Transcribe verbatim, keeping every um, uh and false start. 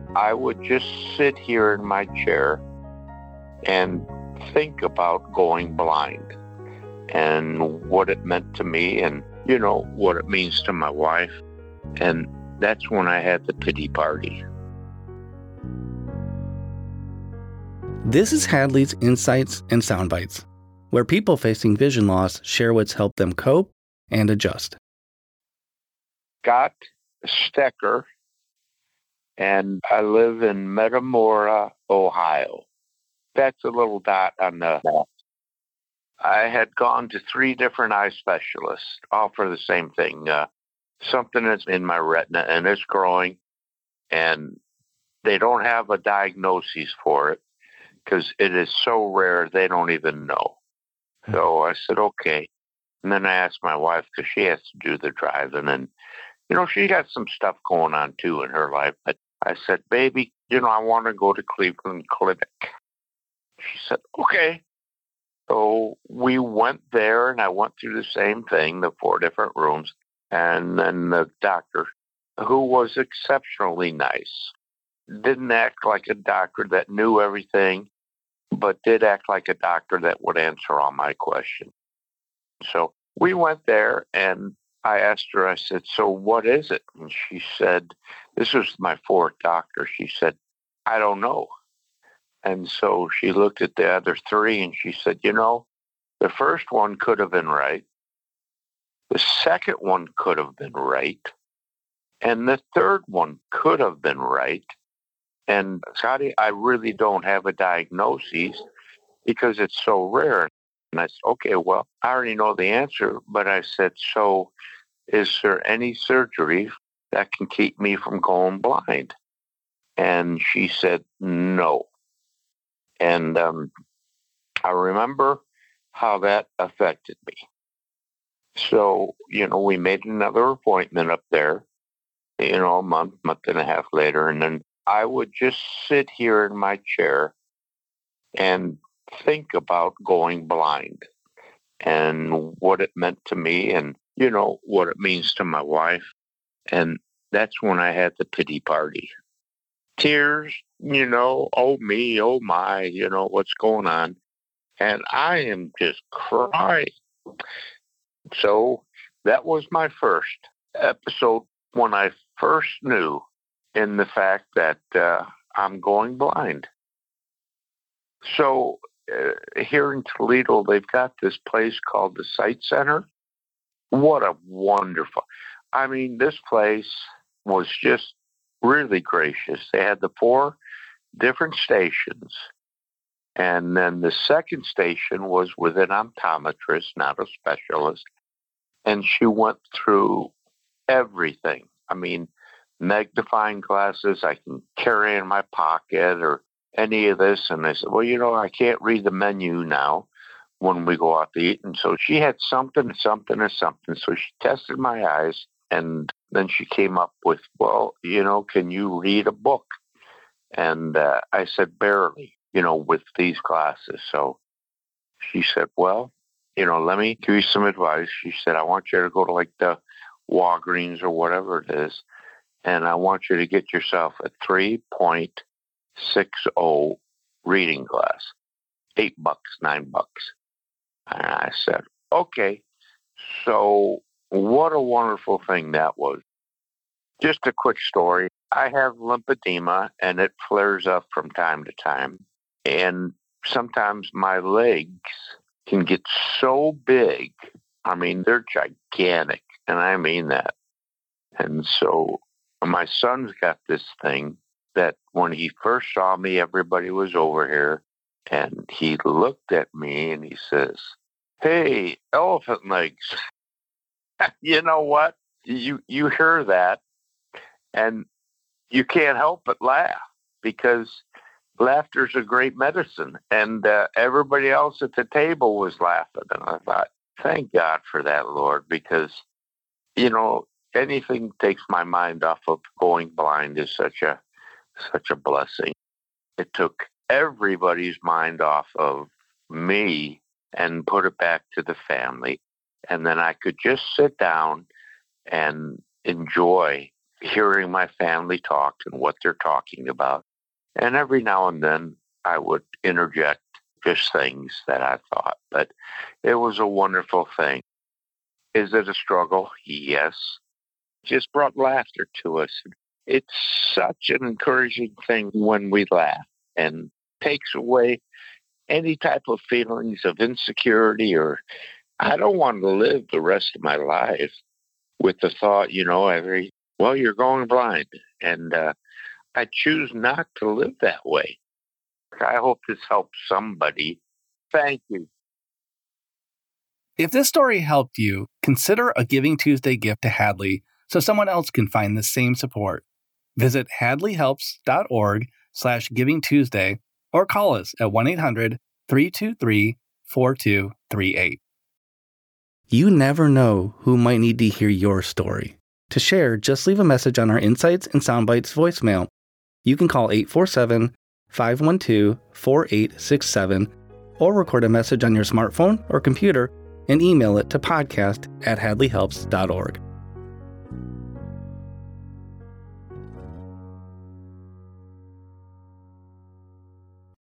I would just sit here in my chair and think about going blind and what it meant to me and, you know, what it means to my wife. And that's when I had the pity party. This is Hadley's Insights and Soundbites, where people facing vision loss share what's helped them cope and adjust. Scott Stecker, and I live in Metamora, Ohio. That's a little dot on the map. I had gone to three different eye specialists, all for the same thing. Uh, something that's in my retina and it's growing, and they don't have a diagnosis for it because it is so rare they don't even know. So I said, okay. And then I asked my wife because she has to do the driving, and you know, she got some stuff going on too in her life. But I said, baby, you know, I want to go to Cleveland Clinic. She said, okay. So we went there, and I went through the same thing, the four different rooms. And then the doctor, who was exceptionally nice, didn't act like a doctor that knew everything, but did act like a doctor that would answer all my questions. So we went there, and I asked her, I said, so what is it? And she said, this was my fourth doctor. She said, I don't know. And so she looked at the other three and she said, you know, the first one could have been right. The second one could have been right. And the third one could have been right. And Scotty, I really don't have a diagnosis because it's so rare. And I said, okay, well, I already know the answer. But I said, so is there any surgery that can keep me from going blind? And she said, no. And um, I remember how that affected me. So, you know, we made another appointment up there, you know, a month, month and a half later. And then I would just sit here in my chair and think about going blind and what it meant to me and, you know, what it means to my wife. And that's when I had the pity party. Tears, you know, oh me, oh my, you know, what's going on? And I am just crying. So that was my first episode when I first knew in the fact that uh, I'm going blind. So uh, here in Toledo, they've got this place called the Sight Center. What a wonderful, I mean, this place was just really gracious. They had the four different stations. And then the second station was with an optometrist, not a specialist. And she went through everything. I mean, magnifying glasses I can carry in my pocket or any of this. And I said, well, you know, I can't read the menu now when we go out to eat. And so she had something, something, or something. So she tested my eyes. And then she came up with, well, you know, can you read a book? And uh, I said, barely, you know, with these glasses. So she said, well, you know, let me give you some advice. She said, I want you to go to like the Walgreens or whatever it is. And I want you to get yourself a three point six oh reading glass, eight bucks, nine bucks. And I said, okay. So what a wonderful thing that was. Just a quick story. I have lymphedema and it flares up from time to time. And sometimes my legs can get so big. I mean, they're gigantic. And I mean that. And so my son's got this thing that when he first saw me, everybody was over here. And he looked at me and he says, hey, elephant legs. You know what? You you hear that and you can't help but laugh because laughter's a great medicine. And uh, everybody else at the table was laughing. And I thought, thank God for that, Lord, because, you know, anything takes my mind off of going blind is such a such a blessing. It took everybody's mind off of me and put it back to the family. And then I could just sit down and enjoy hearing my family talk and what they're talking about. And every now and then I would interject just things that I thought. But it was a wonderful thing. Is it a struggle? Yes. Just brought laughter to us. It's such an encouraging thing when we laugh and takes away any type of feelings of insecurity, or I don't want to live the rest of my life with the thought, you know, every, well, you're going blind. And uh, I choose not to live that way. I hope this helps somebody. Thank you. If this story helped you, consider a Giving Tuesday gift to Hadley so someone else can find the same support. Visit hadleyhelps.org slash Giving Tuesday or call us at one eight hundred three two three four two three eight. You never know who might need to hear your story. To share, just leave a message on our Insights and Soundbites voicemail. You can call eight four seven, five one two, four eight six seven or record a message on your smartphone or computer and email it to podcast at hadleyhelps dot org.